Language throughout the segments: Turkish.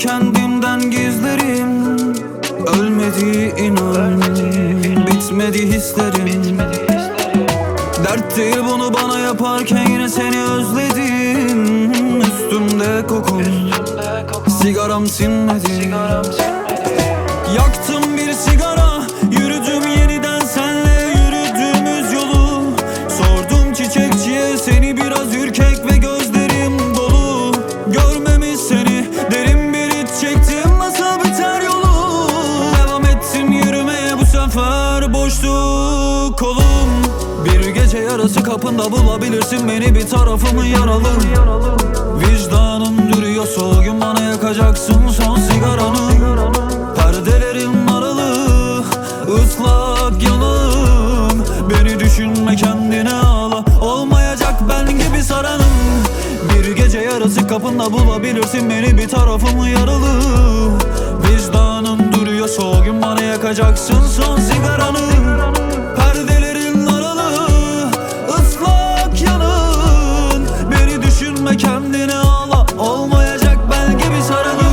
kendimden gizlerim. Ölmedi inan, bitmedi hislerim. Dert değil bunu bana yaparken yine seni özledim. Üstümde kokun, sigaram sinmedi. Yaktım bir sigara, yürüdüm yeniden senle yürüdüğümüz yolu. Sordum çiçekçiye seni biraz ürkek ve gözlerim dolu. Görmemiş seni, derin bir iç çektim, nasıl biter yolu. Devam ettim yürümeye, bu sefer boştu kolum. Bir gece yarısı kapında bulabilirsin beni, bir tarafımı yaralı. Vicdanım duruyor soğuk, bana yakacaksın son sigaranı. Perdelerin aralı, ıslak yanım. Beni düşünme kendine ağla, olmayacak ben gibi saranım. Bir gece yarısı kapında bulabilirsin beni, bir tarafımı yaralı. Vicdanım duruyor soğuk, bana yakacaksın son sigaranı. Perdelerin aralı, ıslak yanın. Beni düşünme kendine ağla, olmayacak ben gibi saranım.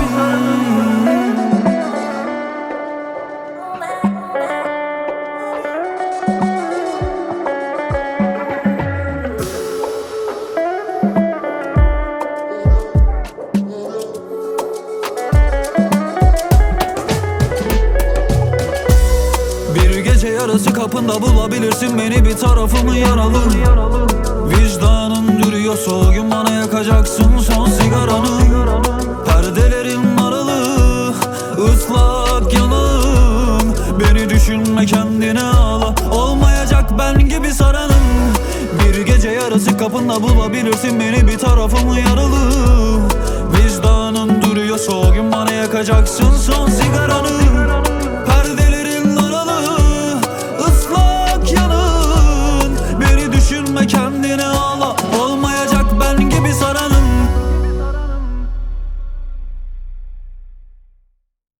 Bir gece yarısı kapında bulabilirsin beni, bir tarafımı yaralı. Vicdanım duruyor soğuk, bana yakacaksın son sigaranı. Perdelerin aralı, ıslak yanım. Beni düşünme kendine ağla, olmayacak ben gibi saranım. Bir gece yarısı kapında bulabilirsin beni, bir tarafımı yaralı. Vicdanım duruyor soğuk, bana yakacaksın son sigaranı. Perdelerin aralı, ıslak yanın. Beni düşünme kendine